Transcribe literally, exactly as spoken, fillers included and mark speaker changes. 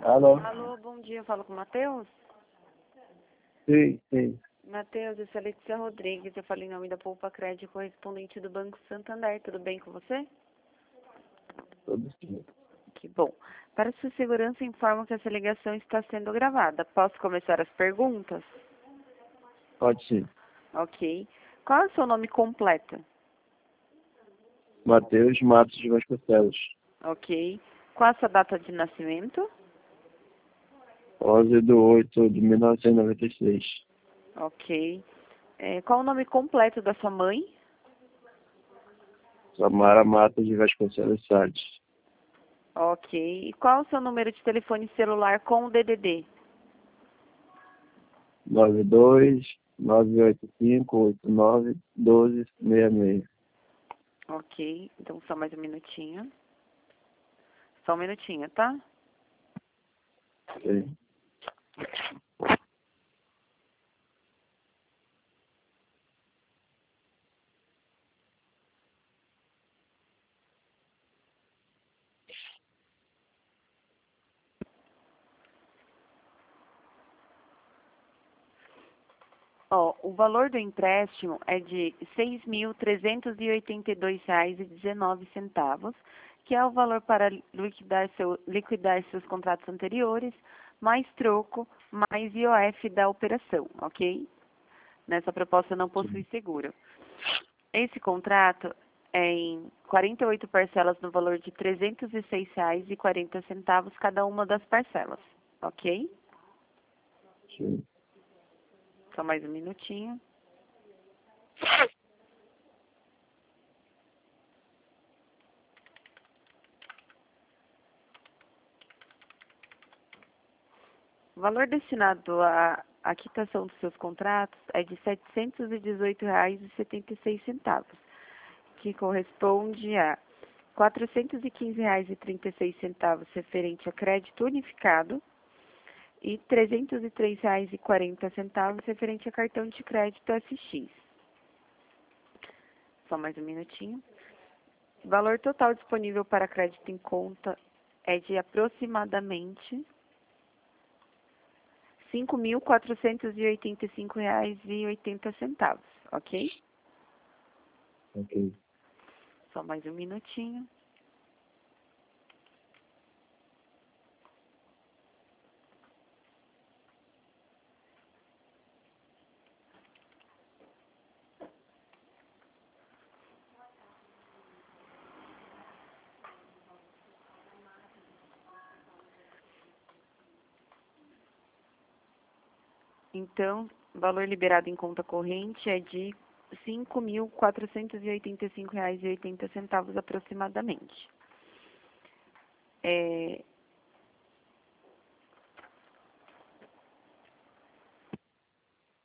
Speaker 1: Alô?
Speaker 2: Alô, bom dia. Eu falo com o Matheus?
Speaker 1: Sim, sim.
Speaker 2: Matheus, eu sou a Letícia Rodrigues. Eu falo em nome da Poupa Crédito, correspondente do Banco Santander. Tudo bem com você?
Speaker 1: Tudo sim.
Speaker 2: Que bom. Para sua segurança, informo que essa ligação está sendo gravada. Posso começar as perguntas?
Speaker 1: Pode sim.
Speaker 2: Ok. Qual é o seu nome completo?
Speaker 1: Matheus Matos de Vasconcelos.
Speaker 2: Ok. Qual a sua data de nascimento?
Speaker 1: onze de oito de mil novecentos e noventa e seis.
Speaker 2: Ok. É, qual o nome completo da sua mãe?
Speaker 1: Samara Matos de Vasconcelos Salles.
Speaker 2: Ok. E qual o seu número de telefone celular com o D D D?
Speaker 1: nove dois nove oito cinco oito nove um dois seis seis.
Speaker 2: Ok. Então, só mais um minutinho. Só um minutinho, tá?
Speaker 1: Sim.
Speaker 2: Ó, o valor do empréstimo é de seis mil trezentos e oitenta e dois reais e dezenove centavos, que é o valor para liquidar, seu, liquidar seus contratos anteriores, mais troco, mais I O F da operação, ok? Nessa proposta não possui seguro. Esse contrato é em quarenta e oito parcelas no valor de trezentos e seis reais e quarenta centavos cada uma das parcelas, ok?
Speaker 1: Sim.
Speaker 2: Só mais um minutinho. O valor destinado à, à quitação dos seus contratos é de setecentos e dezoito reais e setenta e seis centavos, que corresponde a quatrocentos e quinze reais e trinta e seis centavos referente a crédito unificado e trezentos e três reais e quarenta centavos referente a cartão de crédito S X. Só mais um minutinho. O valor total disponível para crédito em conta é de aproximadamente cinco mil quatrocentos e oitenta e cinco reais e oitenta centavos, ok?
Speaker 1: Ok.
Speaker 2: Só mais um minutinho. Então, o valor liberado em conta corrente é de cinco mil quatrocentos e oitenta e cinco reais e oitenta centavos aproximadamente. É,